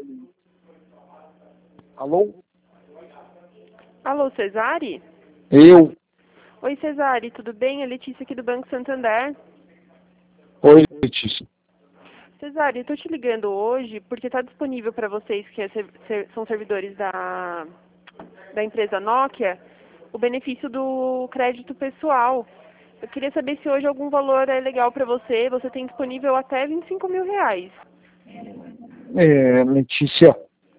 Alô? Alô, Cesare? Eu? Oi, Cesare, tudo bem? É Letícia aqui do Banco Santander. Oi, Letícia. Cesare, eu tô te ligando hoje porque está disponível para vocês que são servidores da empresa Nokia o benefício do crédito pessoal. Eu queria saber se hoje algum valor é legal para você. Você tem disponível até R$ 25.000. Letícia,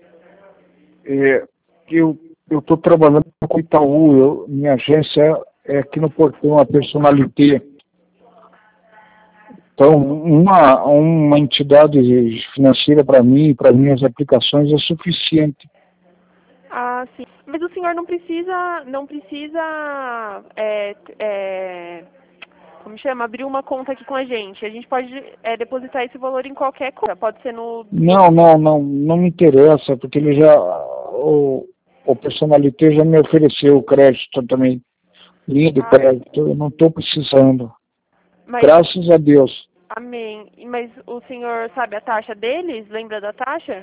eu estou trabalhando com o Itaú, minha agência é aqui no Portão, a Personalité. Então, uma entidade financeira para mim, para minhas aplicações, é suficiente. Ah, sim. Mas o senhor não precisa, como chama? Abrir uma conta aqui com a gente. A gente pode depositar esse valor em qualquer conta. Pode ser no... Não me interessa, porque o Personalité já me ofereceu o crédito também, linha de crédito, eu não estou precisando. Mas, Graças a Deus. amém. Mas o senhor sabe a taxa deles? Lembra da taxa?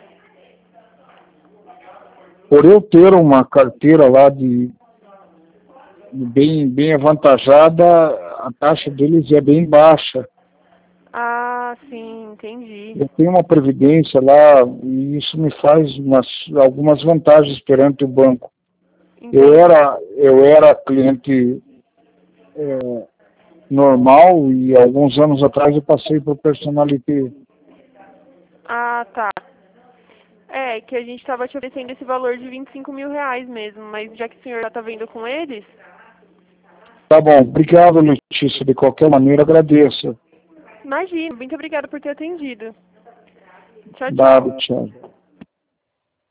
Por eu ter uma carteira lá bem avantajada, a taxa deles é bem baixa. Ah, sim, entendi. Eu tenho uma previdência lá e isso me faz algumas vantagens perante o banco. Entendi. Eu era cliente normal e alguns anos atrás eu passei por Personalité. Ah, tá. É, que a gente estava te oferecendo esse valor de R$ 25.000 mesmo, mas já que o senhor já está vendo com eles... Tá bom, obrigado, Letícia. De qualquer maneira, agradeço. Imagina, muito obrigada por ter atendido. Tchau, tchau. Dado, tchau.